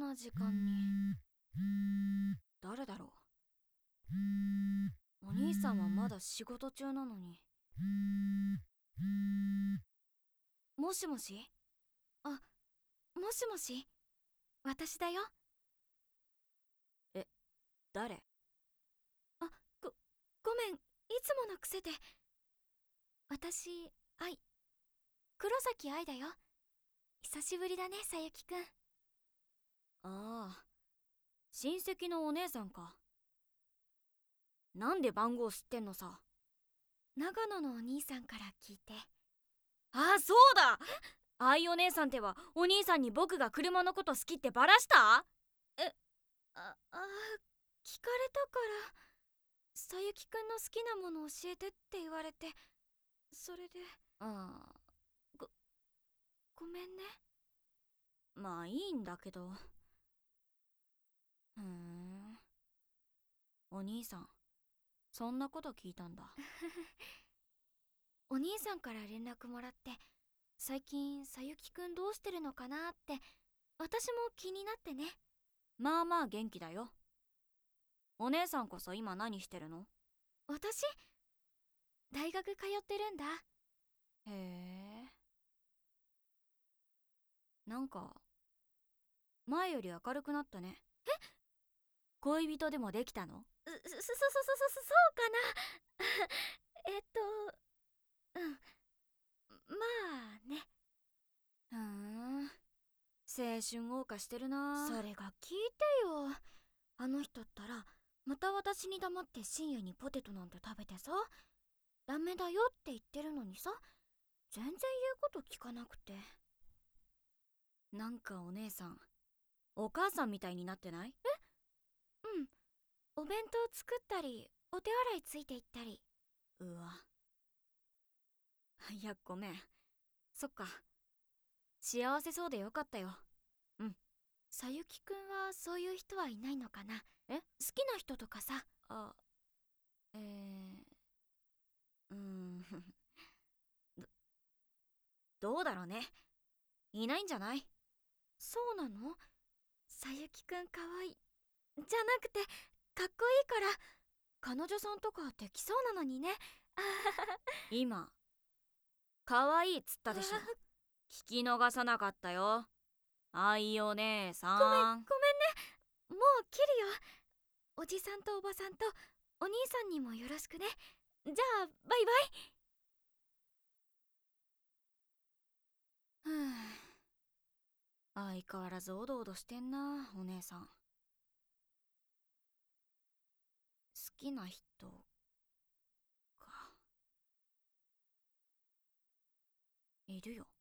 な時間に。誰だろう。お兄さんはまだ仕事中なのに。もしもし。あ、もしもし、私だよ。え、誰？あ、ごめん、いつもの癖で。私、黒崎愛だよ。久しぶりだね、さゆきくん。ああ、親戚のお姉さんか。なんで番号知ってんのさ。長野のお兄さんから聞いて。ああ、そうだ。愛お姉さんってはお兄さんに僕が車のこと好きってバラした？聞かれたから、さゆきくんの好きなもの教えてって言われて、それで。ああ、ごめんね。まあいいんだけど。お兄さん、そんなこと聞いたんだ。お兄さんから連絡もらって、最近さゆきくんどうしてるのかなって私も気になってね。まあまあ元気だよ。お姉さんこそ今何してるの？私、大学通ってるんだ。へえ。なんか前より明るくなったね。恋人でもできたの？そうかな。うん、まあね。ふーん、青春謳歌してるな。それが聞いてよ。あの人ったらまた私に黙って深夜にポテトなんて食べてさ、ダメだよって言ってるのにさ、全然言うこと聞かなくて。なんかお姉さん、お母さんみたいになってない？うん、お弁当作ったりお手洗いついていったり。うわ。いや、ごめん。そっか、幸せそうでよかったよ。うん。さゆきくんはそういう人はいないのかな？好きな人とかさ。えど、どうだろうね。いないんじゃない？そうなの？さゆきくんかわいい。じゃなくて、かっこいいから。彼女さんとかできそうなのにね。今、かわいいっつったでしょ。聞き逃さなかったよ。愛お姉さん。ごめんね。もう切るよ。おじさんとおばさんとお兄さんにもよろしくね。じゃあ、バイバイ。ふぅ。相変わらずおどおどしてんな、お姉さん。好きな人か。いるよ。